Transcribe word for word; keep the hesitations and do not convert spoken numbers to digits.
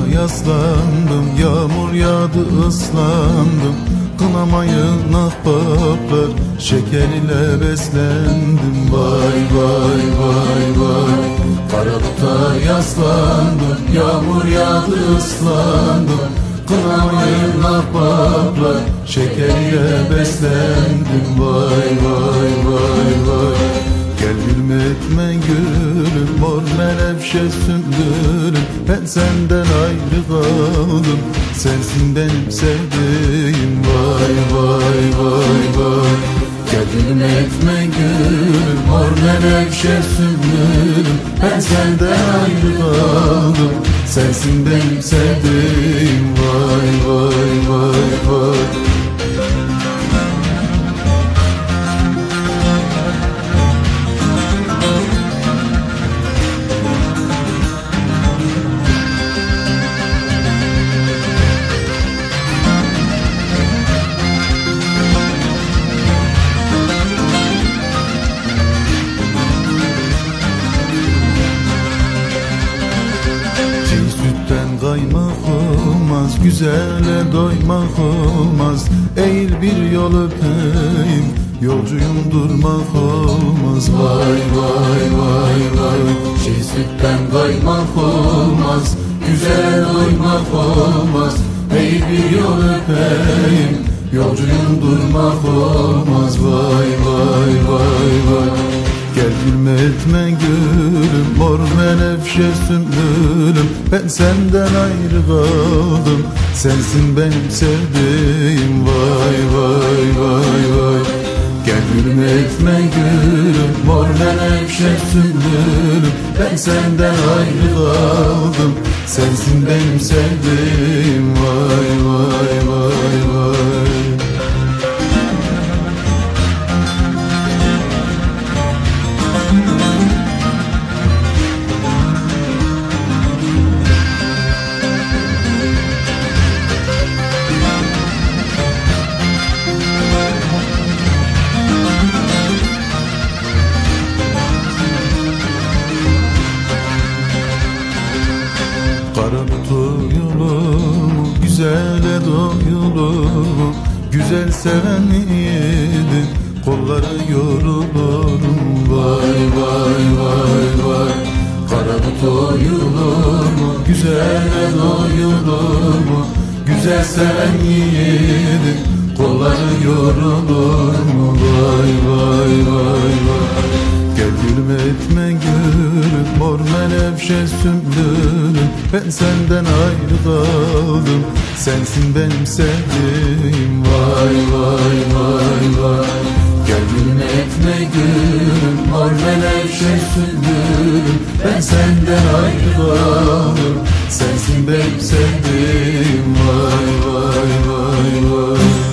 yaslandım, yağmur yağdı ıslandım. Kınamayın ahbaplar, şeker ile beslendim. Vay vay vay vay. Karanlıkta yaslandım, yağmur yağdı ıslandım. Kınamayın ahbaplar, şeker ile beslendim. Vay vay vay vay. Gel gülüm etme gülüm, mor menevşe sümbülüm. Ben senden ayrı kaldım, sensin benim sevdiğim. Vay vay vay vay. Gel gülüm etme gülüm, mor menevşe sümbülüm. Ben senden ayrı kaldım, sensin benim sevdiğim. Vay vay vay vay. Kaymak olmaz, güzele doymak olmaz. Eğil bir yol öpeyim, yolcuyum durmak olmaz. Vay vay vay vay. Çiğ sütten kaymak olmaz, güzele doymak olmaz. Eğil bir yol öpeyim, yolcuyum durmak olmaz. Vay vay vay vay. Gel gülme etme gülüm, mor menevşe sümbülüm. Ben senden ayrı kaldım, sensin benim sevdiğim. Vay vay vay vay. Gel gülme etme gülüm, mor menevşe sümbülüm. Ben senden ayrı kaldım, sensin benim sevdiğim. Vay vay vay vay. Kararttı yolumu, güzele doyulumu. Güzel seven iyiydi, kolları yorulurum. Vay vay vay vay. Kararttı yolumu, güzele doyulumu. Güzel seven iyiydi, kolları yorulurum. Vay vay vay vay. Gel gülüm etme gülüm, mor menevşe sümbülüm. Ben senden ayrı kaldım, sensin benim sevdiğim. Vay vay vay vay. Gel gülüm etme gülüm, mor menevşe sümbülüm. Ben senden ayrı kaldım, sensin benim sevdiğim. Vay vay vay vay.